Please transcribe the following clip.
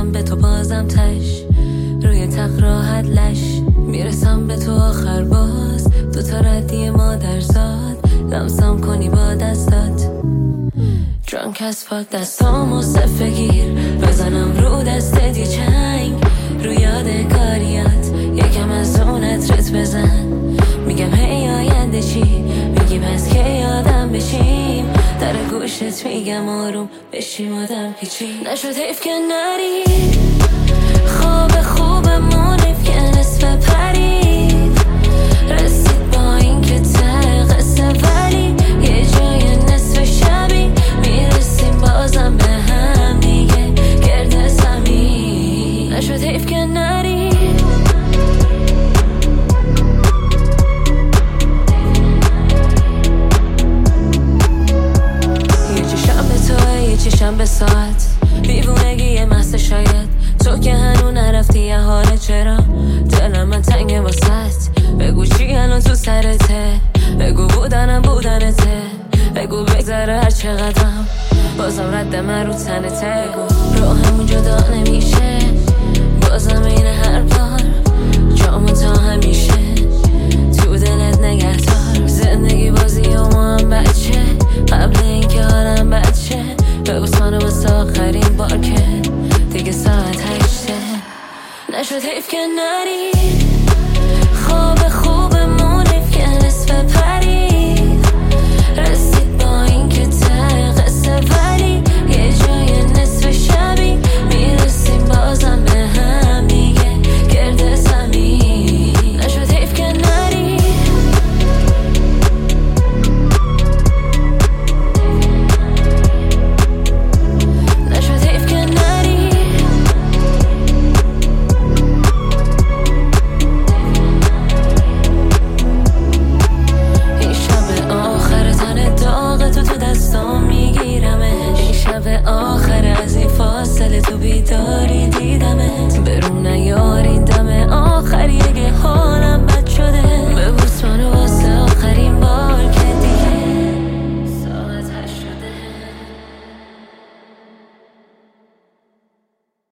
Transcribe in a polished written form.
میرسم به تو بازم تش، روی تخت راحت لش، میرسم به تو آخر باز، دو تا ردی مادرزاد، لمسم کنی با دستات درانک از پاک، دستامو صفه گیر، بزنم رو دستت یه چنگ، رو یاد کاریات یکم از اون عطرت بزن، میگم هی آینده چی، میگی پس که یادم بشیم، در گوشت میگم آروم بشیم آدم پیچی، نشد حیف که نری، خواب خوبمون حیف که نصف پرید، رسید با این که ته قصه ولی یه جای نصف شبی میرسیم بازم به هم دیگه گرد زمین، نشد حیف که نری. چشم به ساعت بیوونگی محض، شاید تو که هنو نرفتی یه حاله، چرا دلم من تنگ واسط، بگو چی الان تو سرته، بگو بودنته، بگو بگذره هر چقدرم بازم رد من رو تنته، بگو رو همون جدا نمیشه بازم این هر بار جامون تا همیشه تو دلت نگه تا